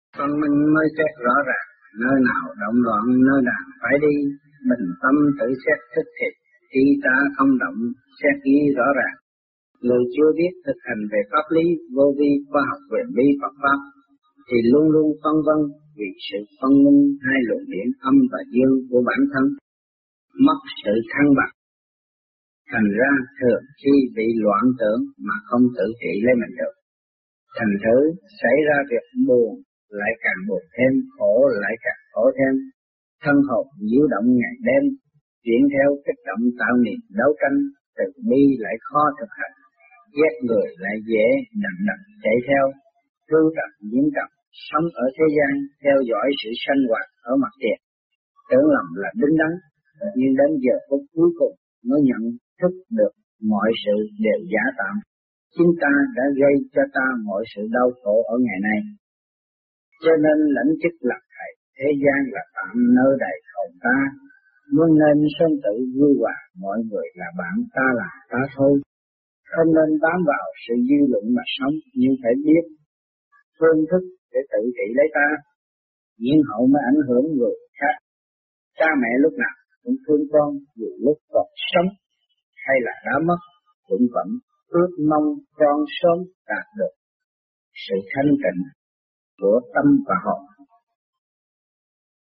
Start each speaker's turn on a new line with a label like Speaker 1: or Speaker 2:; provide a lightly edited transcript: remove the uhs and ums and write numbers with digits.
Speaker 1: Phân minh mới xét rõ ràng, nơi nào động loạn nơi nào phải đi, bình tâm tự xét thức thiệt, ý ta không động, xét ý rõ ràng. Người chưa biết thực hành về pháp lý, vô vi, khoa học quyền bí Phật pháp, thì luôn luôn phân vân vì sự phân minh hai luồng điển âm và dương của bản thân, mất sự thăng bằng. Thành ra thường khi bị loạn tưởng mà không tự trị lấy mình được. Thành thử xảy ra việc buồn lại càng buồn thêm, khổ lại càng khổ thêm. Thân hồn nhiễu động ngày đêm, chuyển theo kích động tạo niềm đấu tranh, từ bi lại khó thực hành, ghét người lại dễ đậm đậm chạy theo, lưu trần nhiễm trần, sống ở thế gian theo dõi sự sanh hoạt ở mặt tiền, tưởng lầm là đứng đắn, nhưng đến giờ phút cuối cùng mới nhận thức được mọi sự đều giả tạm. Chúng ta đã gây cho ta mọi sự đau khổ ở ngày nay. Cho nên lãnh chức làm thầy, thế gian là tạm nơi đầy hồn ta, muốn nên sơn tự vui hòa, mọi người là bạn, ta là ta thôi. Không nên bám vào sự dư luận mà sống, nhưng phải biết phương thức để tự trị lấy ta, nhiên hậu mới ảnh hưởng người khác. Cha mẹ lúc nào cũng thương con, dù lúc còn sống hay là đã mất, cũng vẫn ước mong con sớm đạt được sự thanh tịnh của tâm và hồn.